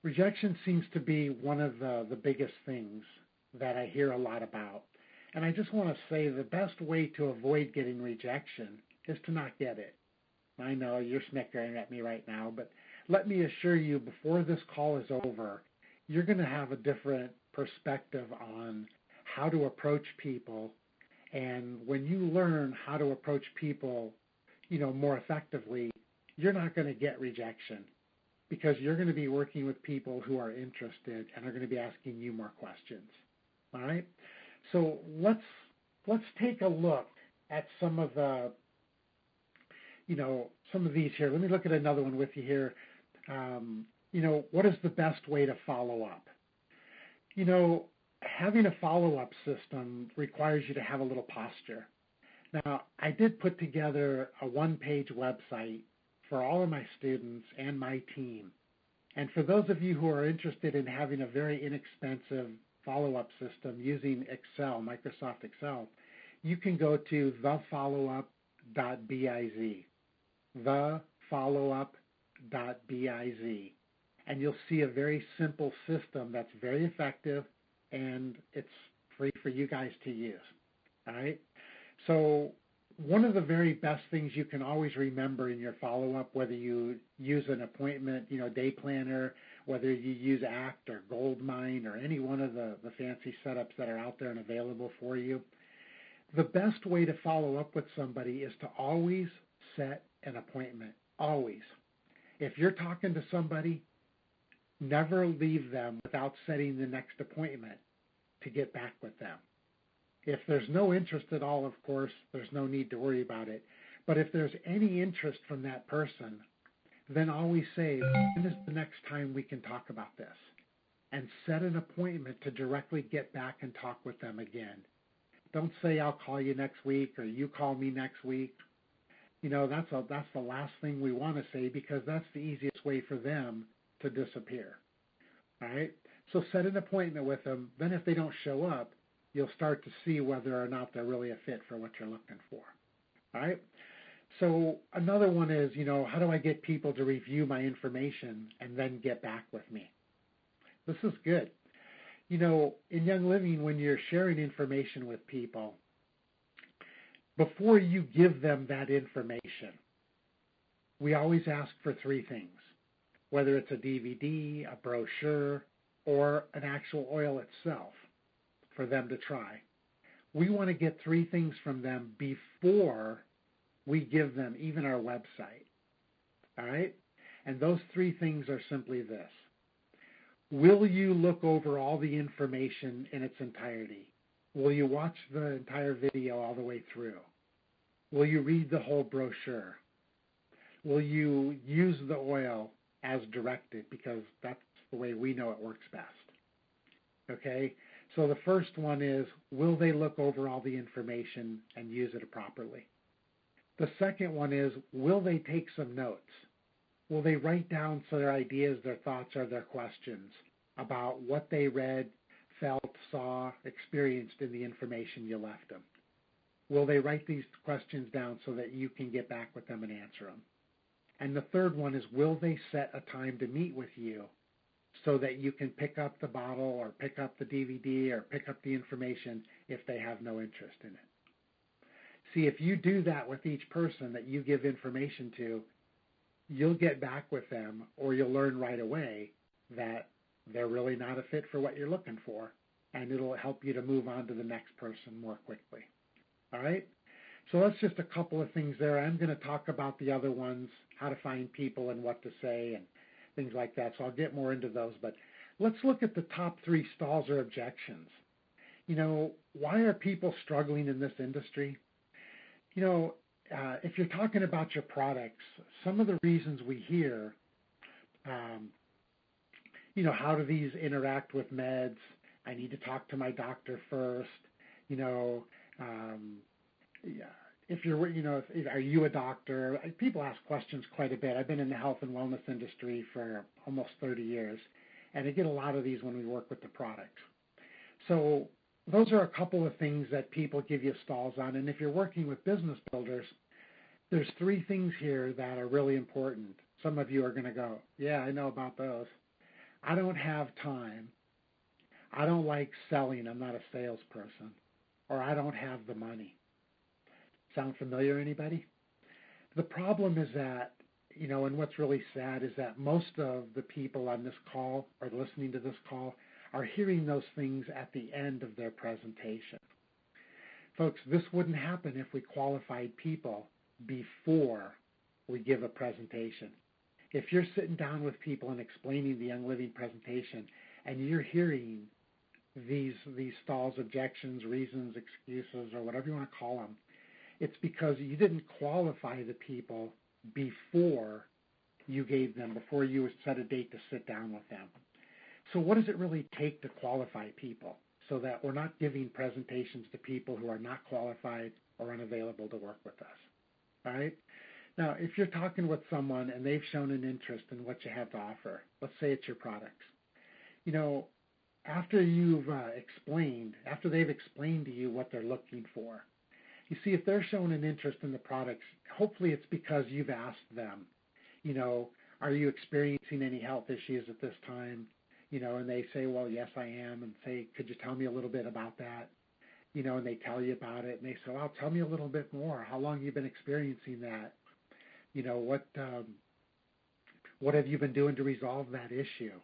Rejection seems to be one of the biggest things that I hear a lot about. And I just want to say the best way to avoid getting rejection is to not get it. I know you're snickering at me right now, but let me assure you, before this call is over, you're going to have a different perspective on how to approach people. And when you learn how to approach people, more effectively, you're not going to get rejection because you're going to be working with people who are interested and are going to be asking you more questions. All right? So let's take a look at some of these here. Let me look at another one with you here. What is the best way to follow up? Having a follow-up system requires you to have a little posture. Now, I did put together a one-page website for all of my students and my team. And for those of you who are interested in having a very inexpensive follow-up system using Excel, Microsoft Excel, you can go to thefollowup.biz, thefollowup.biz, and you'll see a very simple system that's very effective, and it's free for you guys to use. All right? So one of the very best things you can always remember in your follow-up, whether you use an appointment, day planner, whether you use ACT or Goldmine or any one of the fancy setups that are out there and available for you, the best way to follow up with somebody is to always set an appointment. Always. If you're talking to somebody, never leave them without setting the next appointment to get back with them. If there's no interest at all, of course, there's no need to worry about it. But if there's any interest from that person, then always say, when is the next time we can talk about this? And set an appointment to directly get back and talk with them again. Don't say, I'll call you next week or you call me next week. That's the last thing we want to say because that's the easiest way for them to disappear. All right? So set an appointment with them. Then if they don't show up, you'll start to see whether or not they're really a fit for what you're looking for. All right? So another one is, how do I get people to review my information and then get back with me? This is good. In Young Living, when you're sharing information with people, before you give them that information, we always ask for three things, whether it's a DVD, a brochure, or an actual oil itself for them to try. We want to get three things from them before we give them even our website. All right? And those three things are simply this. Will you look over all the information in its entirety? Will you watch the entire video all the way through? Will you read the whole brochure? Will you use the oil as directed? Because that's the way we know it works best. Okay? So the first one is, will they look over all the information and use it properly? The second one is, will they take some notes? Will they write down their ideas, their thoughts, or their questions about what they read, felt, saw, experienced in the information you left them? Will they write these questions down so that you can get back with them and answer them? And the third one is, will they set a time to meet with you so that you can pick up the bottle or pick up the DVD or pick up the information if they have no interest in it? See, if you do that with each person that you give information to, you'll get back with them, or you'll learn right away that they're really not a fit for what you're looking for, and it'll help you to move on to the next person more quickly. All right? So that's just a couple of things there. I'm going to talk about the other ones, how to find people and what to say and things like that. So I'll get more into those. But let's look at the top three stalls or objections. Why are people struggling in this industry? If you're talking about your products, some of the reasons we hear, how do these interact with meds? I need to talk to my doctor first. If you're, are you a doctor? People ask questions quite a bit. I've been in the health and wellness industry for almost 30 years, and I get a lot of these when we work with the products. So those are a couple of things that people give you stalls on. And if you're working with business builders, there's three things here that are really important. Some of you are going to go, yeah, I know about those. I don't have time. I don't like selling. I'm not a salesperson. Or I don't have the money. Sound familiar, anybody? The problem is that, and what's really sad is that most of the people on this call or listening to this call are hearing those things at the end of their presentation. Folks, this wouldn't happen if we qualified people before we give a presentation. If you're sitting down with people and explaining the Young Living presentation and you're hearing these stalls, objections, reasons, excuses, or whatever you want to call them, it's because you didn't qualify the people before before you set a date to sit down with them. So what does it really take to qualify people so that we're not giving presentations to people who are not qualified or unavailable to work with us? All right? Now, if you're talking with someone and they've shown an interest in what you have to offer, let's say it's your products, after they've explained to you what they're looking for, you see, if they're showing an interest in the products, hopefully it's because you've asked them, are you experiencing any health issues at this time? And they say, well, yes, I am. And say, could you tell me a little bit about that? And they tell you about it. And they say, well, tell me a little bit more. How long have you been experiencing that? What have you been doing to resolve that issue?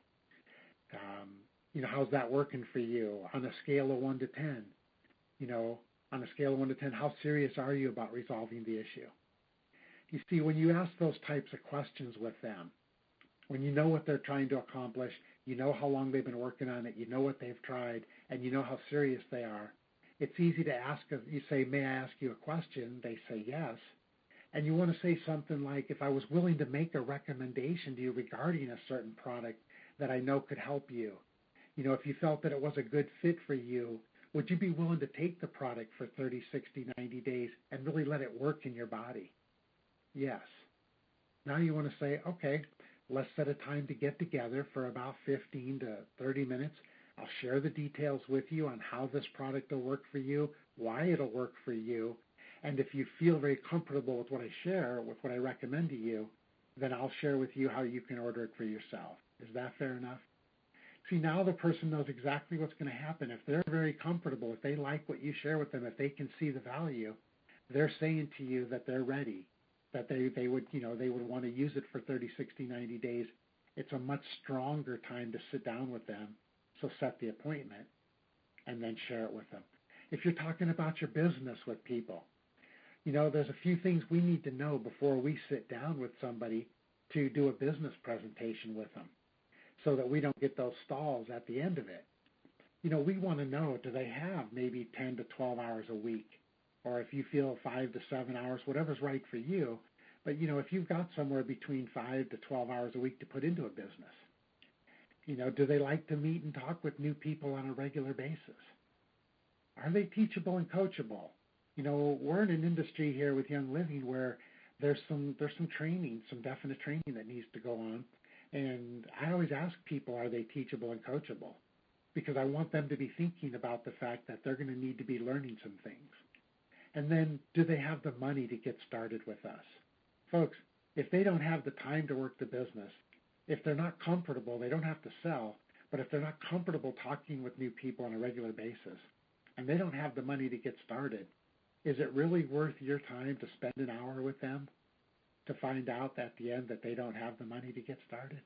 How's that working for you on a scale of 1 to 10? On a scale of 1 to 10, how serious are you about resolving the issue? You see, when you ask those types of questions with them, when you know what they're trying to accomplish, you know how long they've been working on it, you know what they've tried, and you know how serious they are, it's easy to ask. You say, may I ask you a question? They say yes. And you want to say something like, if I was willing to make a recommendation to you regarding a certain product that I know could help you, if you felt that it was a good fit for you, would you be willing to take the product for 30, 60, 90 days and really let it work in your body? Yes. Now you want to say, okay, let's set a time to get together for about 15 to 30 minutes. I'll share the details with you on how this product will work for you, why it'll work for you, and if you feel very comfortable with what I share, with what I recommend to you, then I'll share with you how you can order it for yourself. Is that fair enough? See, now the person knows exactly what's going to happen. If they're very comfortable, if they like what you share with them, if they can see the value, they're saying to you that they're ready, that they would want to use it for 30, 60, 90 days. It's a much stronger time to sit down with them. So set the appointment and then share it with them. If you're talking about your business with people, there's a few things we need to know before we sit down with somebody to do a business presentation with them so that we don't get those stalls at the end of it. We want to know, do they have maybe 10 to 12 hours a week? Or if you feel 5 to 7 hours, whatever's right for you. But, if you've got somewhere between 5 to 12 hours a week to put into a business, do they like to meet and talk with new people on a regular basis? Are they teachable and coachable? We're in an industry here with Young Living where there's some training, some definite training that needs to go on. And I always ask people, are they teachable and coachable? Because I want them to be thinking about the fact that they're going to need to be learning some things. And then, do they have the money to get started with us? Folks, if they don't have the time to work the business, if they're not comfortable, they don't have to sell, but if they're not comfortable talking with new people on a regular basis, and they don't have the money to get started, is it really worth your time to spend an hour with them to find out at the end that they don't have the money to get started?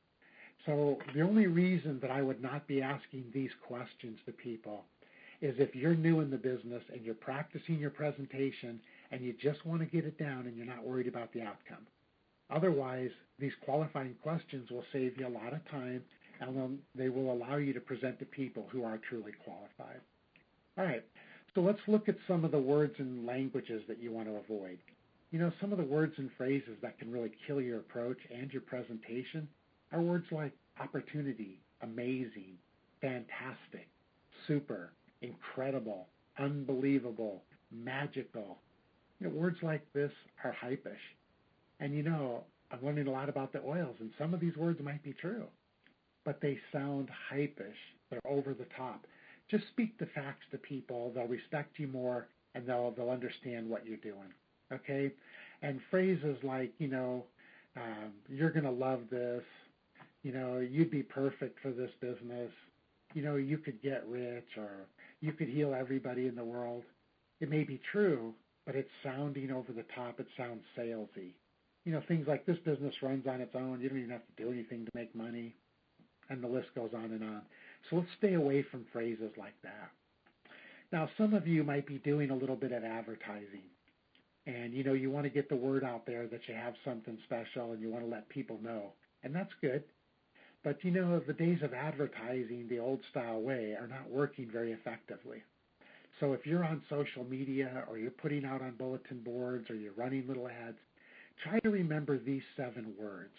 So the only reason that I would not be asking these questions to people is if you're new in the business and you're practicing your presentation and you just want to get it down and you're not worried about the outcome. Otherwise, these qualifying questions will save you a lot of time and they will allow you to present to people who are truly qualified. All right, so let's look at some of the words and languages that you want to avoid. Some of the words and phrases that can really kill your approach and your presentation are words like opportunity, amazing, fantastic, super, incredible, unbelievable, magical. Words like this are hypish. And I'm learning a lot about the oils, and some of these words might be true, but they sound hypish. They're over the top. Just speak the facts to people. They'll respect you more, and they'll understand what you're doing. Okay? And phrases like, you're going to love this, you'd be perfect for this business. You could get rich, or you could heal everybody in the world. It may be true, but it's sounding over the top. It sounds salesy. Things like this business runs on its own. You don't even have to do anything to make money. And the list goes on and on. So let's stay away from phrases like that. Now, some of you might be doing a little bit of advertising. And, you want to get the word out there that you have something special and you want to let people know. And that's good. But, the days of advertising the old style way are not working very effectively. So if you're on social media or you're putting out on bulletin boards or you're running little ads, try to remember these 7 words.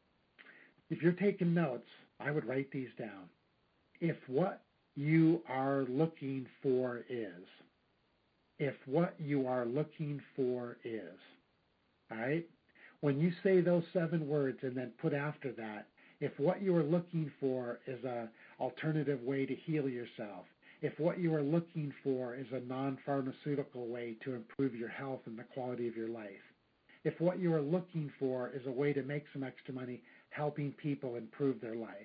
If you're taking notes, I would write these down. If what you are looking for is. If what you are looking for is. All right? When you say those 7 words and then put after that, if what you are looking for is an alternative way to heal yourself, if what you are looking for is a non-pharmaceutical way to improve your health and the quality of your life, if what you are looking for is a way to make some extra money helping people improve their life,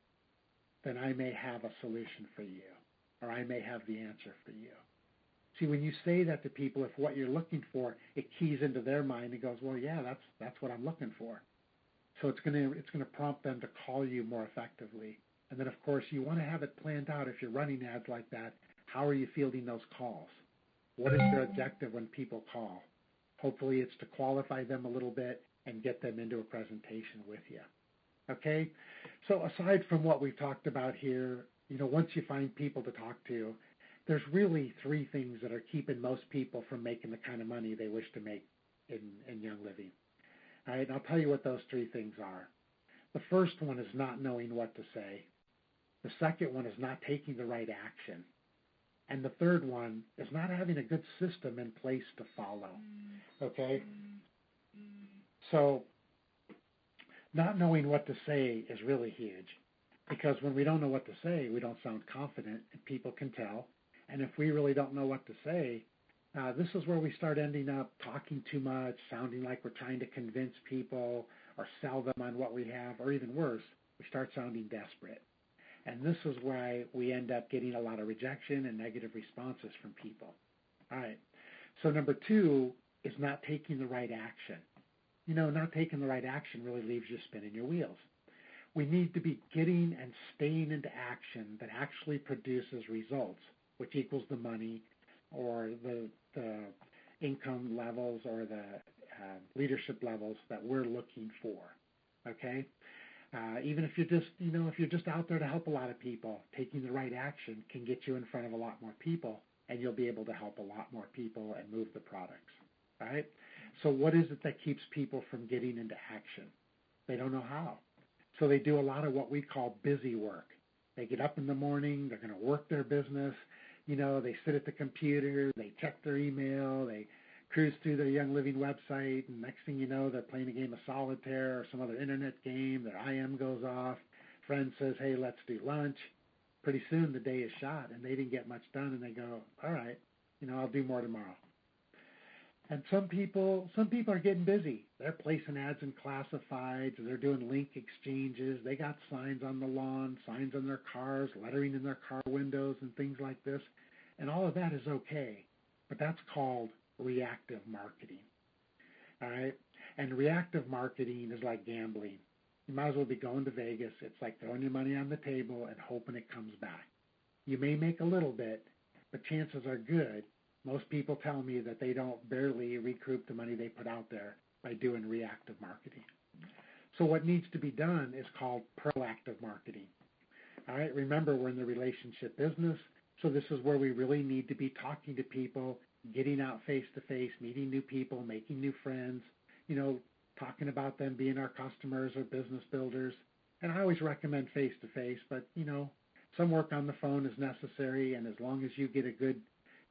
then I may have a solution for you, or I may have the answer for you. See, when you say that to people, if what you're looking for, it keys into their mind and goes, well, yeah, that's what I'm looking for. So it's going to prompt them to call you more effectively. And then, of course, you want to have it planned out. If you're running ads like that, how are you fielding those calls? What is your objective when people call? Hopefully it's to qualify them a little bit and get them into a presentation with you. Okay? So aside from what we've talked about here, once you find people to talk to, there's really 3 things that are keeping most people from making the kind of money they wish to make in Young Living. All right, and I'll tell you what those 3 things are. The first one is not knowing what to say. The second one is not taking the right action. And the third one is not having a good system in place to follow. Okay? So not knowing what to say is really huge, because when we don't know what to say, we don't sound confident, and people can tell. And if we really don't know what to say, this is where we start ending up talking too much, sounding like we're trying to convince people or sell them on what we have, or even worse, we start sounding desperate. And this is why we end up getting a lot of rejection and negative responses from people. All right. So number 2 is not taking the right action. Not taking the right action really leaves you spinning your wheels. We need to be getting and staying into action that actually produces results, which equals the money or the income levels or the leadership levels that we're looking for. Okay? Even if you're just out there to help a lot of people, taking the right action can get you in front of a lot more people, and you'll be able to help a lot more people and move the products. All right? So what is it that keeps people from getting into action? They don't know how. So they do a lot of what we call busy work. They get up in the morning, they're going to work their business, they sit at the computer, they check their email, they cruise through their Young Living website, and next thing you know, they're playing a game of solitaire or some other internet game, their IM goes off, friend says, hey, let's do lunch. Pretty soon the day is shot, and they didn't get much done, and they go, all right, I'll do more tomorrow. And some people are getting busy. They're placing ads in classifieds, they're doing link exchanges, they got signs on the lawn, signs on their cars, lettering in their car windows and things like this. And all of that is okay, but that's called reactive marketing. All right? And reactive marketing is like gambling. You might as well be going to Vegas. It's like throwing your money on the table and hoping it comes back. You may make a little bit, but chances are good. Most people tell me that they don't barely recoup the money they put out there by doing reactive marketing. So what needs to be done is called proactive marketing. All right, remember, we're in the relationship business, so this is where we really need to be talking to people, getting out face-to-face, meeting new people, making new friends, talking about them being our customers or business builders. And I always recommend face-to-face, but, some work on the phone is necessary, and as long as you get a good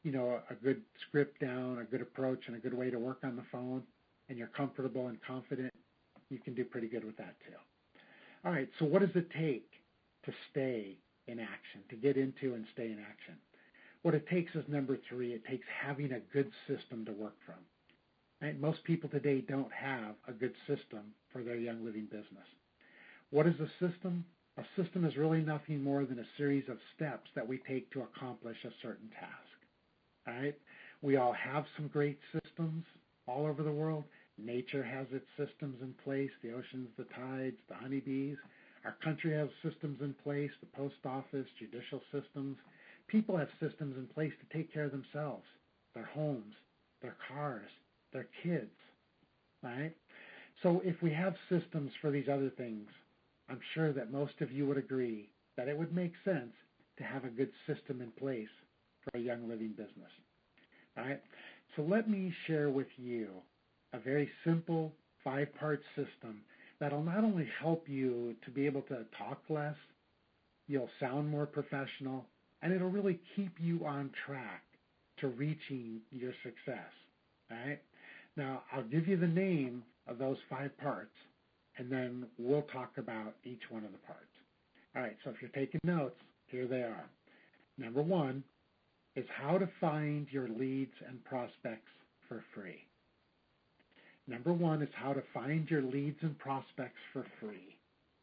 script down, a good approach, and a good way to work on the phone, and you're comfortable and confident, you can do pretty good with that too. All right, so what does it take to stay in action, to get into and stay in action? What it takes is number 3, it takes having a good system to work from. Right? Most people today don't have a good system for their Young Living business. What is a system? A system is really nothing more than a series of steps that we take to accomplish a certain task. All right? We all have some great systems all over the world. Nature has its systems in place, the oceans, the tides, the honeybees. Our country has systems in place, the post office, judicial systems. People have systems in place to take care of themselves, their homes, their cars, their kids, right? So if we have systems for these other things, I'm sure that most of you would agree that it would make sense to have a good system in place for a Young Living business. All right? So let me share with you a very simple 5-part system that'll not only help you to be able to talk less, you'll sound more professional, and it'll really keep you on track to reaching your success. All right? Now, I'll give you the name of those 5 parts, and then we'll talk about each one of the parts. All right, so if you're taking notes, here they are. Number 1 is how to find your leads and prospects for free. Number 1 is how to find your leads and prospects for free.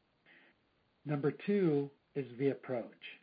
Number 2 is the approach.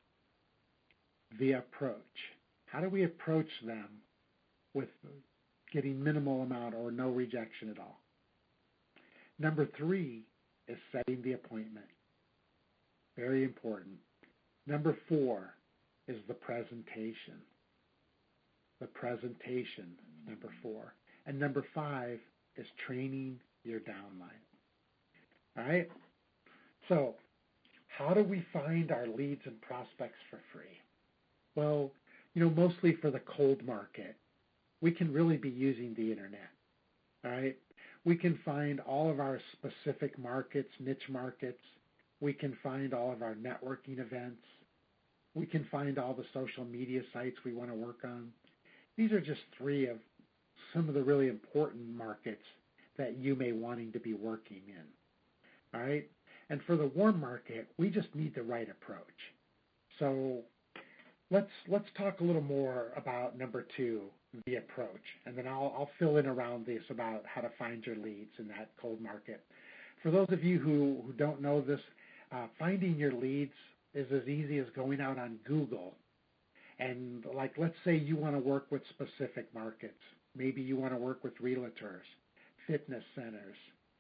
The approach. How do we approach them with getting minimal amount or no rejection at all? Number 3 is setting the appointment. Very important. Number 4 is the presentation. The presentation, number 4. And number 5 is training your downline. All right? So, how do we find our leads and prospects for free? Well, mostly for the cold market, we can really be using the internet. All right? We can find all of our specific markets, niche markets. We can find all of our networking events. We can find all the social media sites we want to work on. These are just 3 of some of the really important markets that you may wanting to be working in. All right? And for the warm market, we just need the right approach. So let's talk a little more about number 2, the approach, and then I'll fill in around this about how to find your leads in that cold market. For those of you who don't know this, finding your leads is as easy as going out on Google and, let's say you want to work with specific markets. Maybe you want to work with realtors, fitness centers,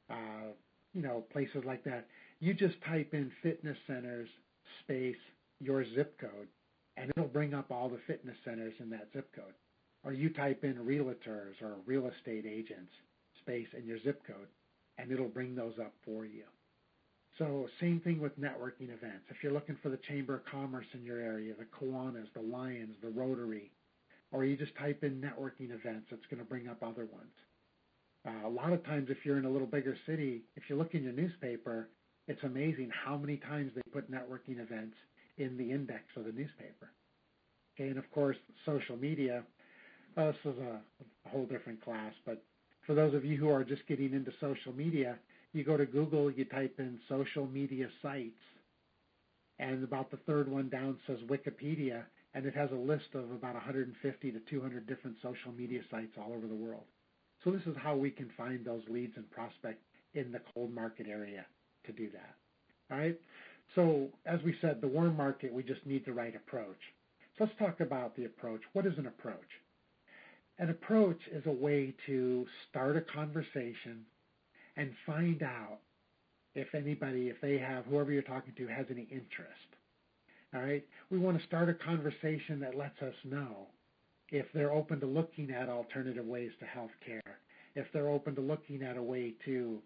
places like that. You just type in fitness centers space your zip code, and it'll bring up all the fitness centers in that zip code. Or you type in realtors or real estate agents space in your zip code, and it'll bring those up for you. So same thing with networking events. If you're looking for the Chamber of Commerce in your area, the Kiwanis, the Lions, the Rotary, or you just type in networking events, it's going to bring up other ones. A lot of times if you're in a little bigger city, if you look in your newspaper, it's amazing how many times they put networking events in the index of the newspaper. Okay, and of course, social media, this is a whole different class, but for those of you who are just getting into social media, you go to Google, you type in social media sites, and about the 3rd one down says Wikipedia, and it has a list of about 150 to 200 different social media sites all over the world. So this is how we can find those leads and prospects in the cold market area to do that. All right? So as we said, the warm market, we just need the right approach. So let's talk about the approach. What is an approach? An approach is a way to start a conversation and find out if whoever you're talking to has any interest. All right? We want to start a conversation that lets us know if they're open to looking at alternative ways to health care, if they're open to looking at a way to,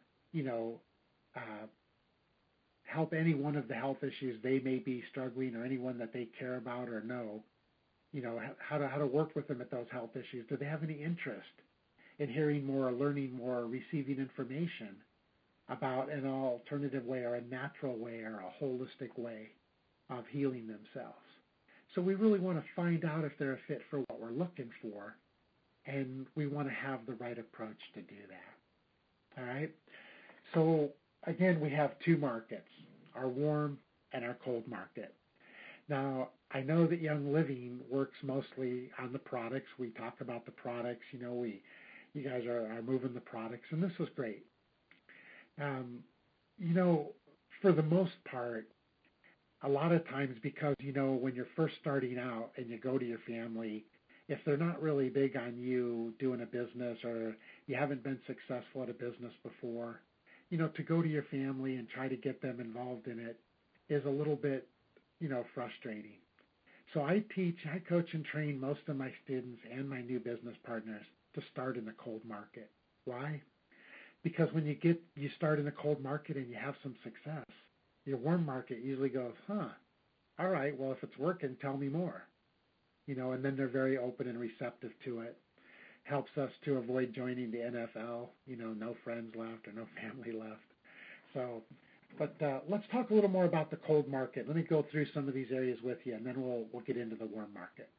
help any one of the health issues they may be struggling or anyone that they care about or know, how to work with them at those health issues. Do they have any interest in hearing more, learning more, receiving information about an alternative way or a natural way or a holistic way of healing themselves? So we really want to find out if they're a fit for what we're looking for, and we want to have the right approach to do that. All right? So again, we have 2 markets, our warm and our cold market. Now, I know that Young Living works mostly on the products. We talk about the products. You guys are moving the products, and this is great. for the most part, a lot of times because, when you're first starting out and you go to your family, if they're not really big on you doing a business or you haven't been successful at a business before, to go to your family and try to get them involved in it is a little bit, frustrating. So I coach and train most of my students and my new business partners to start in the cold market. Why? Because when you start in the cold market and you have some success, your warm market usually goes, all right, well, if it's working, tell me more. And then they're very open and receptive to it. Helps us to avoid joining the NFL, no friends left or no family left. So, but let's talk a little more about the cold market. Let me go through some of these areas with you, and then we'll get into the warm market.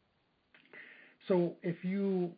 So if you,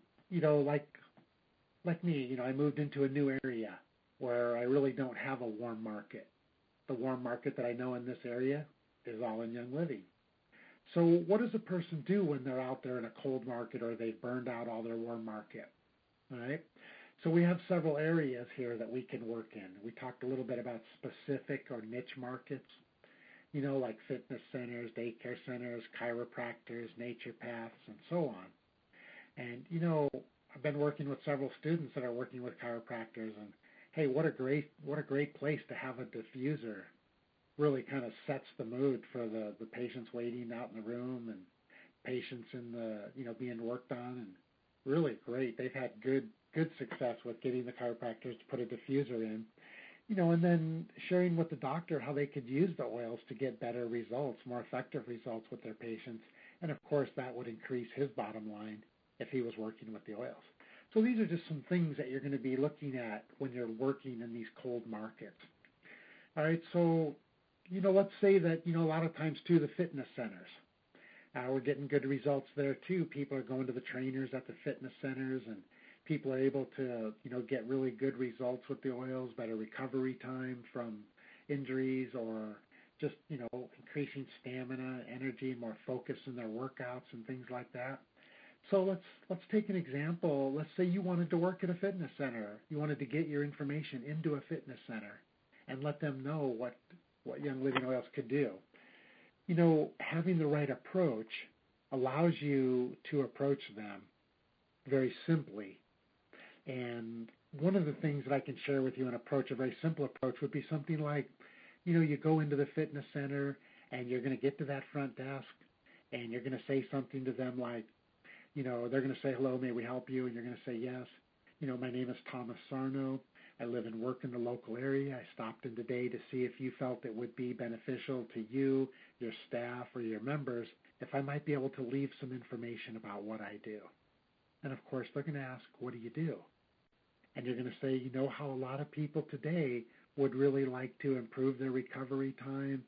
like me, I moved into a new area where I really don't have a warm market. The warm market that I know in this area is all in Young Living. So what does a person do when they're out there in a cold market or they've burned out all their warm market? All right. So we have several areas here that we can work in. We talked a little bit about specific or niche markets, like fitness centers, daycare centers, chiropractors, naturopaths, and so on. And, I've been working with several students that are working with chiropractors, and hey, what a great place to have a diffuser. Really kind of sets the mood for the patients waiting out in the room and patients in the, being worked on, and really great. They've had good success with getting the chiropractors to put a diffuser in, and then sharing with the doctor how they could use the oils to get better results, more effective results with their patients. And of course, that would increase his bottom line if he was working with the oils. So these are just some things that you're going to be looking at when you're working in these cold markets. All right, so, let's say that, a lot of times too, the fitness centers, we're getting good results there too. People are going to the trainers at the fitness centers, and people are able to, get really good results with the oils, better recovery time from injuries, or just, increasing stamina, energy, more focus in their workouts and things like that. So let's take an example. Let's say you wanted to work at a fitness center. You wanted to get your information into a fitness center and let them know what Young Living Oils could do. Having the right approach allows you to approach them very simply. And one of the things that I can share with you, a very simple approach, would be something like, you go into the fitness center and you're going to get to that front desk and you're going to say something to them like, they're going to say, hello, may we help you? And you're going to say, yes. My name is Thomas Sarno. I live and work in the local area. I stopped in today to see if you felt it would be beneficial to you, your staff, or your members if I might be able to leave some information about what I do. And of course, they're going to ask, what do you do? And you're going to say, how a lot of people today would really like to improve their recovery time,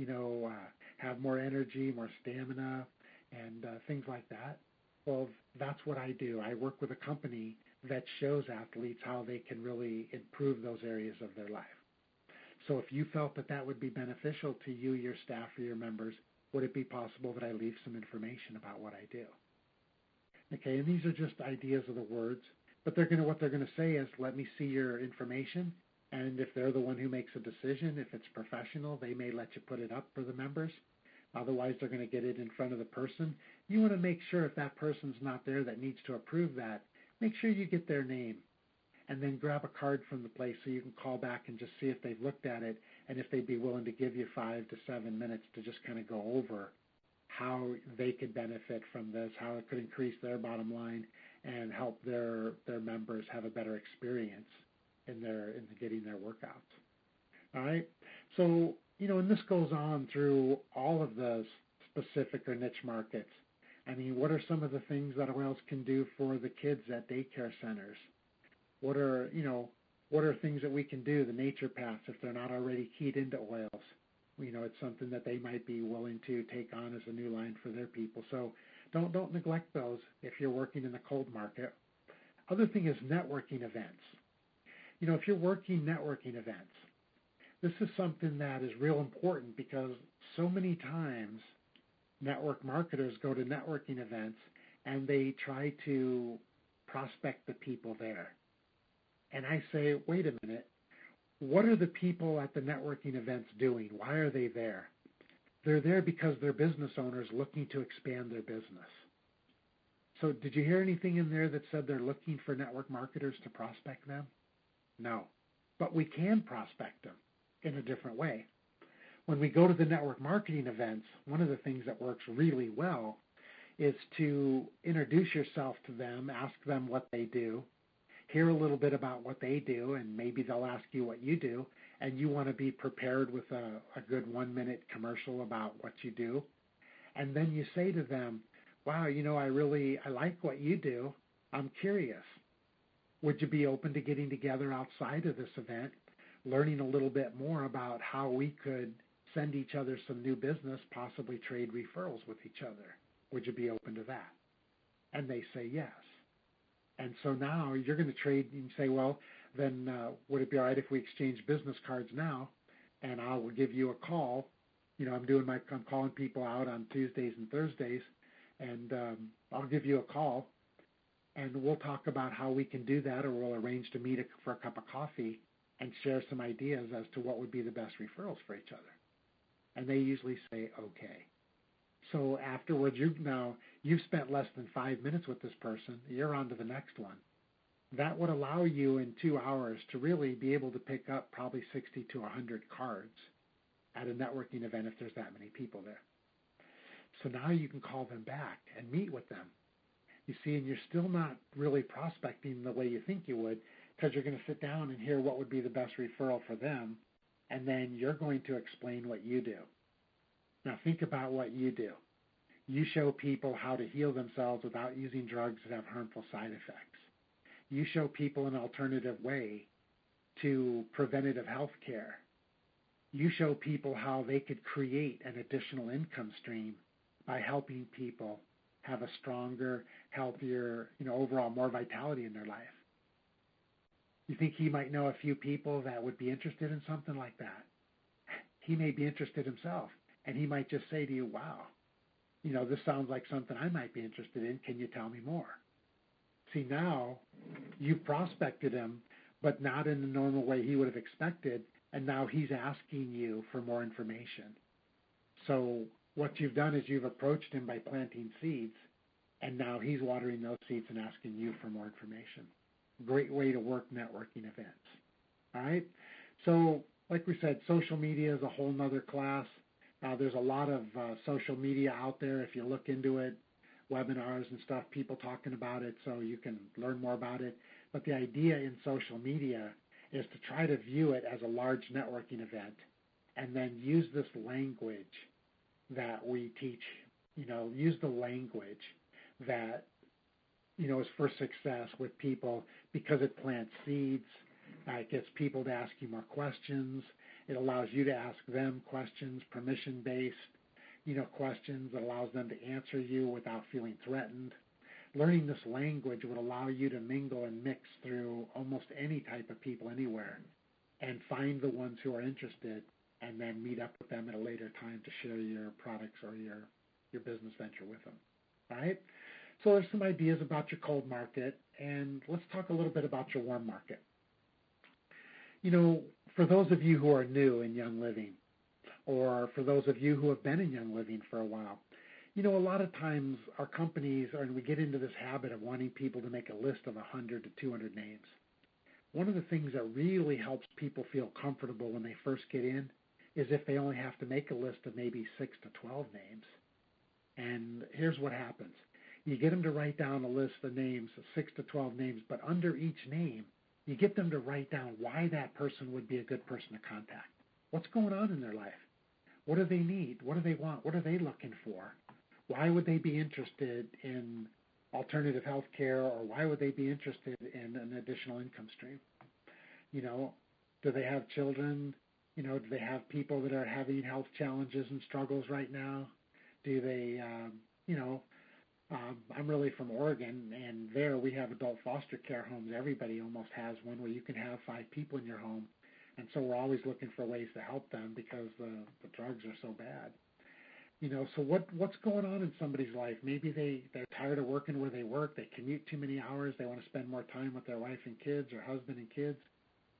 have more energy, more stamina, and things like that. Well, that's what I do. I work with a company that shows athletes how they can really improve those areas of their life. So if you felt that would be beneficial to you, your staff, or your members, would it be possible that I leave some information about what I do? Okay, and these are just ideas of the words, but what they're going to say is, let me see your information, and if they're the one who makes a decision, if it's professional, they may let you put it up for the members. Otherwise, they're going to get it in front of the person. You want to make sure if that person's not there that needs to approve that, make sure you get their name and then grab a card from the place so you can call back and just see if they've looked at it and if they'd be willing to give you 5 to 7 minutes to just kind of go over how they could benefit from this, how it could increase their bottom line and help their members have a better experience in getting their workouts. All right? So, and this goes on through all of the specific or niche markets. I mean, what are some of the things that oils can do for the kids at daycare centers? What are things that we can do, the naturopaths, if they're not already keyed into oils? It's something that they might be willing to take on as a new line for their people. So don't neglect those if you're working in the cold market. Other thing is networking events. If you're working networking events, this is something that is real important because so many times network marketers go to networking events and they try to prospect the people there. And I say, wait a minute, What are the people at the networking events doing? Why are they there? They're there because they're business owners looking to expand their business. So did you hear anything in there that said they're looking for network marketers to prospect them? No. But we can prospect them in a different way. When we go to the network marketing events, one of the things that works really well is to introduce yourself to them, ask them what they do, hear a little bit about what they do, and maybe they'll ask you what you do, and you want to be prepared with a good 1-minute commercial about what you do. And then you say to them, wow, I like what you do. I'm curious. Would you be open to getting together outside of this event, learning a little bit more about how we could send each other some new business, possibly trade referrals with each other? Would you be open to that? And they say yes. And so now you're going to trade and say, well, then would it be all right if we exchange business cards now, and I will give you a call. I'm calling people out on Tuesdays and Thursdays, and I'll give you a call, and we'll talk about how we can do that, or we'll arrange to meet for a cup of coffee and share some ideas as to what would be the best referrals for each other. And they usually say, okay. So afterwards, you've spent less than 5 minutes with this person. You're on to the next one. That would allow you in 2 hours to really be able to pick up probably 60 to 100 cards at a networking event if there's that many people there. So now you can call them back and meet with them. You see, and you're still not really prospecting the way you think you would, because you're going to sit down and hear what would be the best referral for them, and then you're going to explain what you do. Now think about what you do. You show people how to heal themselves without using drugs that have harmful side effects. You show people an alternative way to preventative health care. You show people how they could create an additional income stream by helping people have a stronger, healthier, overall more vitality in their life. You think he might know a few people that would be interested in something like that? He may be interested himself, and he might just say to you, wow, this sounds like something I might be interested in. Can you tell me more? See, now you prospected him, but not in the normal way he would have expected, and now he's asking you for more information. So what you've done is you've approached him by planting seeds, and now he's watering those seeds and asking you for more information. Great way to work networking events. All right? So like we said, social media is a whole nother class. There's a lot of social media out there. If you look into it, webinars and stuff, people talking about it, so you can learn more about it. But the idea in social media is to try to view it as a large networking event, and then use this language that we teach, use the language that, is for success with people, because it plants seeds. It gets people to ask you more questions. It allows you to ask them questions, permission-based, questions that allows them to answer you without feeling threatened. Learning this language would allow you to mingle and mix through almost any type of people anywhere and find the ones who are interested, and then meet up with them at a later time to share your products or your business venture with them. All right? So there's some ideas about your cold market, and let's talk a little bit about your warm market. For those of you who are new in Young Living, or for those of you who have been in Young Living for a while, a lot of times our companies, we get into this habit of wanting people to make a list of 100 to 200 names. One of the things that really helps people feel comfortable when they first get in is if they only have to make a list of maybe 6 to 12 names. And here's what happens. You get them to write down a list of names, 6 to 12 names, but under each name, you get them to write down why that person would be a good person to contact. What's going on in their life? What do they need? What do they want? What are they looking for? Why would they be interested in alternative health care, or why would they be interested in an additional income stream? Do they have children? Do they have people that are having health challenges and struggles right now? Do they, I'm really from Oregon, and there we have adult foster care homes. Everybody almost has one where you can have 5 people in your home. And so we're always looking for ways to help them because the drugs are so bad. So what's going on in somebody's life? Maybe they're tired of working where they work. They commute too many hours. They want to spend more time with their wife and kids, or husband and kids.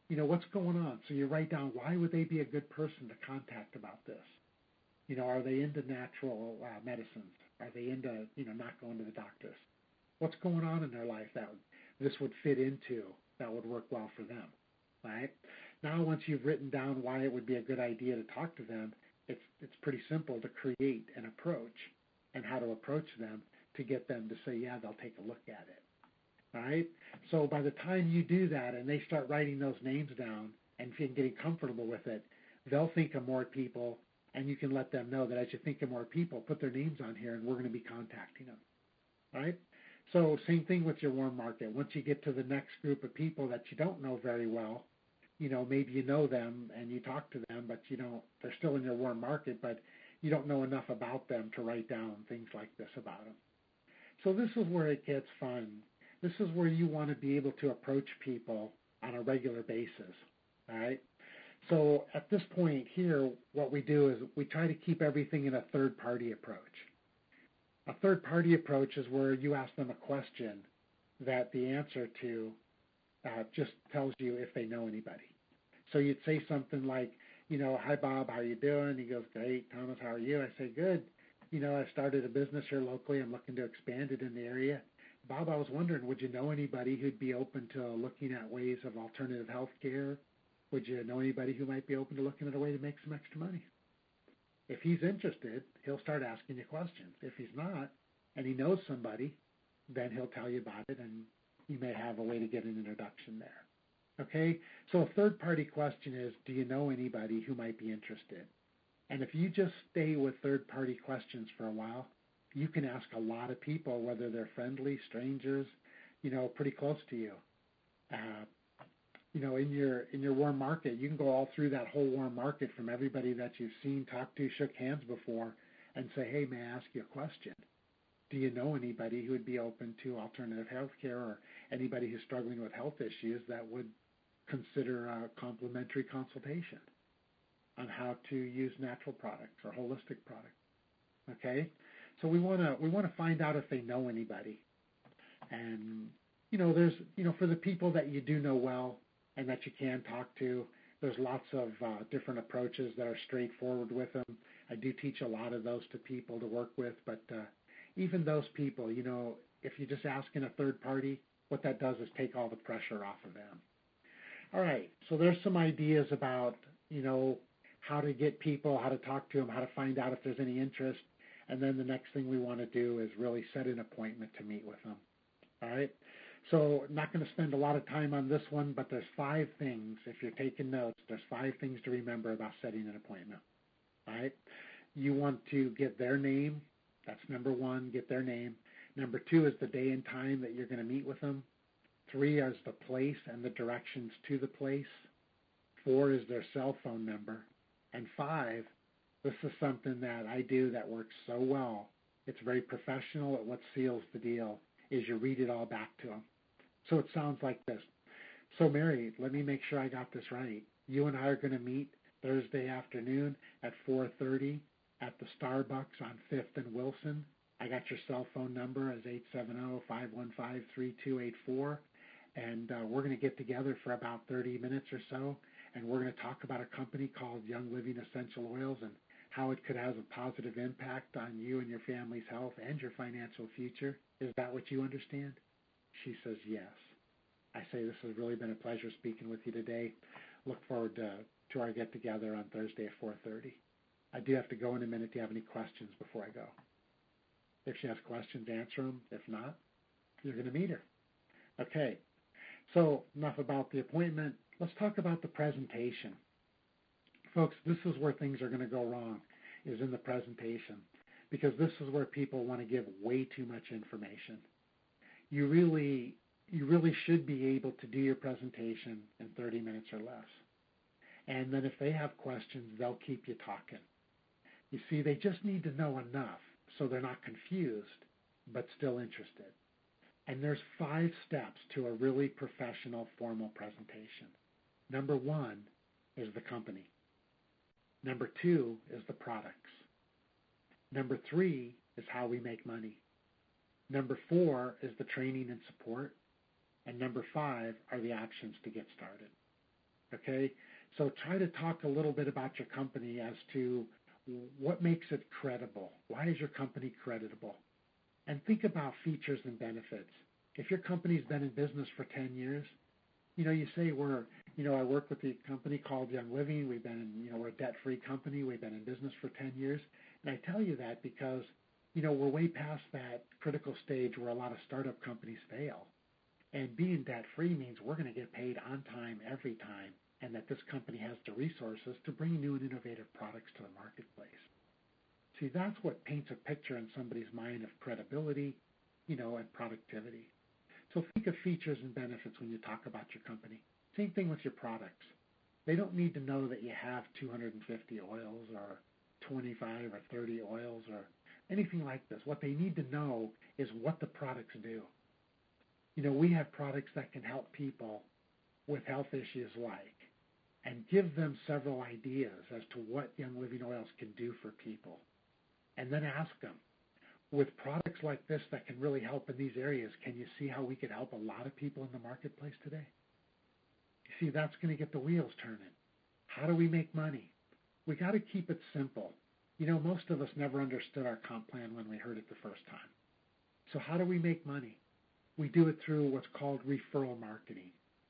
what's going on? So you write down, why would they be a good person to contact about this? Are they into natural medicines? Are they into, not going to the doctors? What's going on in their life that this would fit into, that would work well for them, right? Now, once you've written down why it would be a good idea to talk to them, it's pretty simple to create an approach and how to approach them to get them to say, yeah, they'll take a look at it, all right? So by the time you do that and they start writing those names down and getting comfortable with it, they'll think of more people, and you can let them know that as you think of more people, put their names on here, and we're going to be contacting them, all right? So same thing with your warm market. Once you get to the next group of people that you don't know very well, maybe you know them and you talk to them, but they're still in your warm market, but you don't know enough about them to write down things like this about them. So this is where it gets fun. This is where you want to be able to approach people on a regular basis, all right? So at this point here, what we do is we try to keep everything in a third-party approach. A third-party approach is where you ask them a question that the answer to just tells you if they know anybody. So you'd say something like, hi, Bob, how you doing? He goes, great. Thomas, how are you? I say, good. I started a business here locally. I'm looking to expand it in the area. Bob, I was wondering, would you know anybody who'd be open to looking at ways of alternative health care? Would you know anybody who might be open to looking at a way to make some extra money? If he's interested, he'll start asking you questions. If he's not, and he knows somebody, then he'll tell you about it, and you may have a way to get an introduction there. Okay? So a third-party question is, do you know anybody who might be interested? And if you just stay with third-party questions for a while, you can ask a lot of people, whether they're friendly, strangers, pretty close to you. In your warm market, you can go all through that whole warm market from everybody that you've seen, talked to, shook hands before, and say, hey, may I ask you a question? Do you know anybody who would be open to alternative health care, or anybody who's struggling with health issues that would consider a complimentary consultation on how to use natural products or holistic products? Okay? So we want to find out if they know anybody. And, there's, for the people that you do know well and that you can talk to, there's lots of different approaches that are straightforward with them. I do teach a lot of those to people to work with, but even those people, if you're just asking a third party, what that does is take all the pressure off of them. All right, so there's some ideas about, how to get people, how to talk to them, how to find out if there's any interest. And then the next thing we want to do is really set an appointment to meet with them. All right? So I'm not going to spend a lot of time on this one, but there's 5 things. If you're taking notes, there's 5 things to remember about setting an appointment. All right? You want to get their name. That's number 1, get their name. Number 2 is the day and time that you're going to meet with them. 3 is the place and the directions to the place. 4 is their cell phone number. And 5, this is something that I do that works so well. It's very professional. What seals the deal is you read it all back to them. So it sounds like this. So Mary, let me make sure I got this right. You and I are going to meet Thursday afternoon at 4:30 at the Starbucks on 5th and Wilson. I got your cell phone number as 870-515-3284. And we're going to get together for about 30 minutes or so. And we're going to talk about a company called Young Living Essential Oils and how it could have a positive impact on you and your family's health and your financial future. Is that what you understand? She says yes. I say this has really been a pleasure speaking with you today. Look forward to our get-together on Thursday at 4:30. I do have to go in a minute. Do you have any questions before I go? If she has questions, answer them. If not, you're going to meet her. Okay. So enough about the appointment. Let's talk about the presentation. Folks, this is where things are going to go wrong, is in the presentation, because this is where people want to give way too much information. You really should be able to do your presentation in 30 minutes or less. And then if they have questions, they'll keep you talking. You see, they just need to know enough so they're not confused, but still interested. And there's 5 steps to a really professional, formal presentation. Number 1 is the company. Number 2 is the products. Number 3 is how we make money. Number 4 is the training and support. And number 5 are the actions to get started. Okay? So try to talk a little bit about your company as to what makes it credible. Why is your company creditable? And think about features and benefits. If your company's been in business for 10 years, you say I work with a company called Young Living. We've been we're a debt-free company. We've been in business for 10 years. And I tell you that because, we're way past that critical stage where a lot of startup companies fail. And being debt-free means we're going to get paid on time every time, and that this company has the resources to bring new and innovative products to the marketplace. See, that's what paints a picture in somebody's mind of credibility, and productivity. So think of features and benefits when you talk about your company. Same thing with your products. They don't need to know that you have 250 oils or 25 or 30 oils or anything like this. What they need to know is what the products do. We have products that can help people with health issues and give them several ideas as to what Young Living Oils can do for people. And then ask them, with products like this that can really help in these areas, can you see how we could help a lot of people in the marketplace today? You see, that's going to get the wheels turning. How do we make money? We got to keep it simple. Most of us never understood our comp plan when we heard it the first time. So how do we make money? We do it through what's called referral marketing.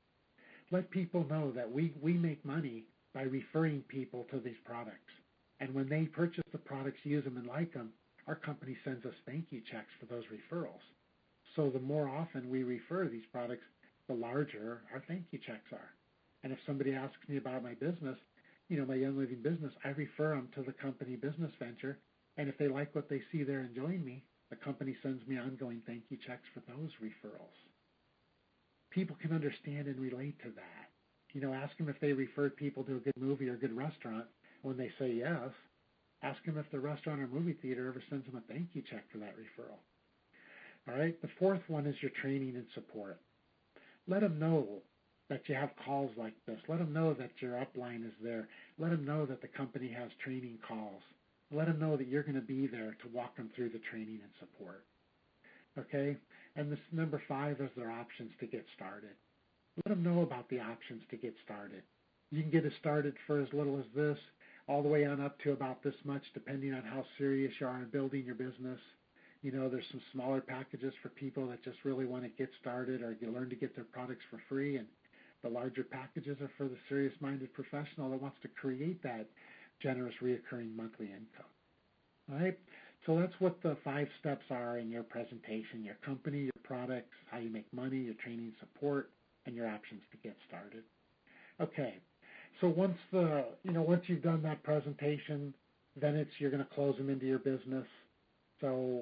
Let people know that we make money by referring people to these products. And when they purchase the products, use them, and like them, our company sends us thank you checks for those referrals. So the more often we refer these products, the larger our thank you checks are. And if somebody asks me about my business, my Young Living business, I refer them to the company business venture. And if they like what they see there and join me, the company sends me ongoing thank you checks for those referrals. People can understand and relate to that. Ask them if they referred people to a good movie or a good restaurant. When they say yes, ask them if the restaurant or movie theater ever sends them a thank you check for that referral. All right, the fourth one is your training and support. Let them know that you have calls like this. Let them know that your upline is there. Let them know that the company has training calls. Let them know that you're going to be there to walk them through the training and support. Okay? And this number 5 is their options to get started. Let them know about the options to get started. You can get it started for as little as this, all the way on up to about this much, depending on how serious you are in building your business. There's some smaller packages for people that just really want to get started or you learn to get their products for free, and the larger packages are for the serious-minded professional that wants to create that generous reoccurring monthly income. All right? So that's what the 5 steps are in your presentation: your company, your products, how you make money, your training support, and your options to get started. Okay. So once you've done that presentation, then you're going to close them into your business. So,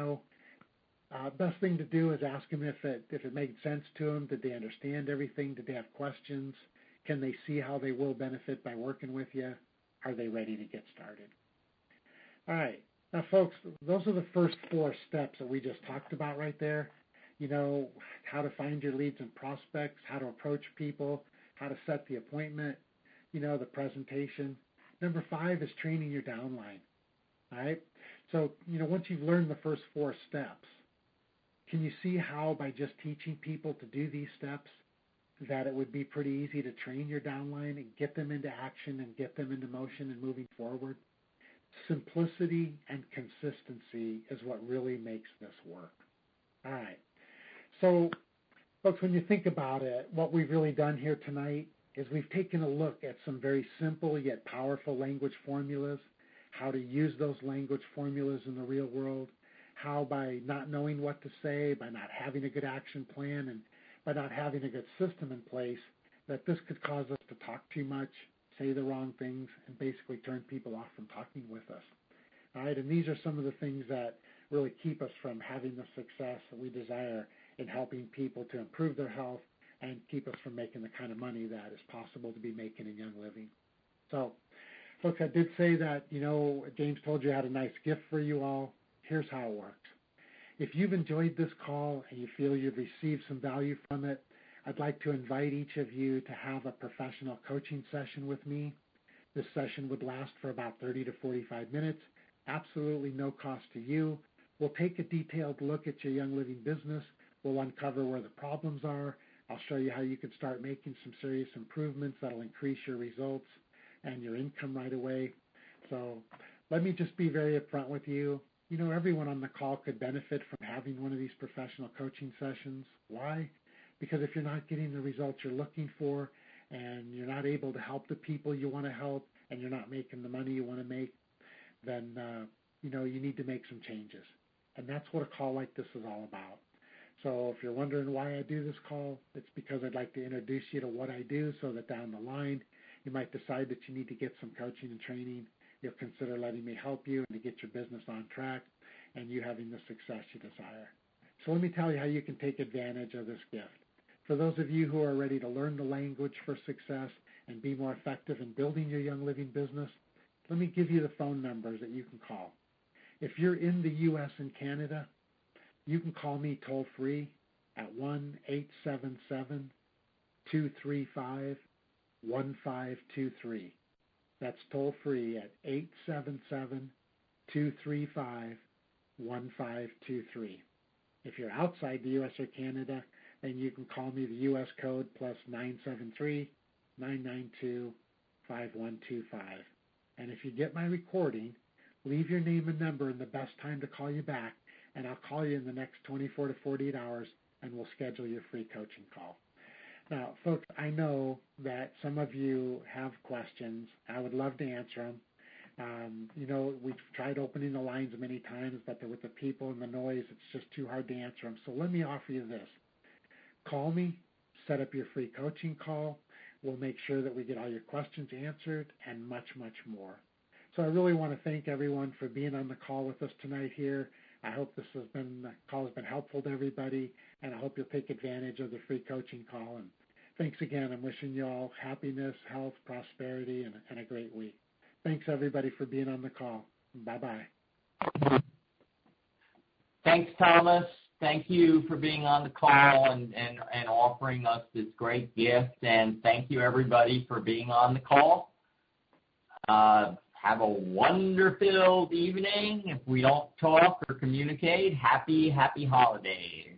best thing to do is ask them if it made sense to them. Did they understand everything? Did they have questions? Can they see how they will benefit by working with you? Are they ready to get started? All right. Now, folks, those are the first 4 steps that we just talked about right there. How to find your leads and prospects, how to approach people, how to set the appointment, the presentation. Number 5 is training your downline. All right? So, once you've learned the first 4 steps, can you see how by just teaching people to do these steps that it would be pretty easy to train your downline and get them into action and get them into motion and moving forward? Simplicity and consistency is what really makes this work. All right. So, folks, when you think about it, what we've really done here tonight is we've taken a look at some very simple yet powerful language formulas, how to use those language formulas in the real world, how by not knowing what to say, by not having a good action plan, and by not having a good system in place, that this could cause us to talk too much, say the wrong things, and basically turn people off from talking with us. All right, and these are some of the things that really keep us from having the success that we desire in helping people to improve their health and keep us from making the kind of money that is possible to be making in Young Living. So, folks, I did say that, James told you I had a nice gift for you all. Here's how it works. If you've enjoyed this call and you feel you've received some value from it, I'd like to invite each of you to have a professional coaching session with me. This session would last for about 30 to 45 minutes, absolutely no cost to you. We'll take a detailed look at your Young Living business. We'll uncover where the problems are. I'll show you how you can start making some serious improvements that'll increase your results and your income right away. So let me just be very upfront with you. You know, everyone on the call could benefit from having one of these professional coaching sessions. Why? Because if you're not getting the results you're looking for and you're not able to help the people you want to help and you're not making the money you want to make, then, you need to make some changes. And that's what a call like this is all about. So if you're wondering why I do this call, it's because I'd like to introduce you to what I do so that down the line you might decide that you need to get some coaching and training. You'll consider letting me help you and to get your business on track and you having the success you desire. So let me tell you how you can take advantage of this gift. For those of you who are ready to learn the language for success and be more effective in building your Young Living business, let me give you the phone numbers that you can call. If you're in the U.S. and Canada, you can call me toll-free at 1-877-235-1523. That's toll-free at 877-235-1523. If you're outside the U.S. or Canada, then you can call me the U.S. code plus 973-992-5125. And if you get my recording, leave your name and number and the best time to call you back, and I'll call you in the next 24 to 48 hours, and we'll schedule your free coaching call. Now, folks, I know that some of you have questions. I would love to answer them. We've tried opening the lines many times, but with the people and the noise, it's just too hard to answer them. So let me offer you this. Call me, set up your free coaching call. We'll make sure that we get all your questions answered and much, much more. So I really want to thank everyone for being on the call with us tonight here. I hope the call has been helpful to everybody, and I hope you'll take advantage of the free coaching call. And thanks again. I'm wishing you all happiness, health, prosperity, and a great week. Thanks, everybody, for being on the call. Bye-bye. Thanks, Thomas. Thank you for being on the call and offering us this great gift. And thank you, everybody, for being on the call. Have a wonderful evening. If we don't talk or communicate, happy holidays.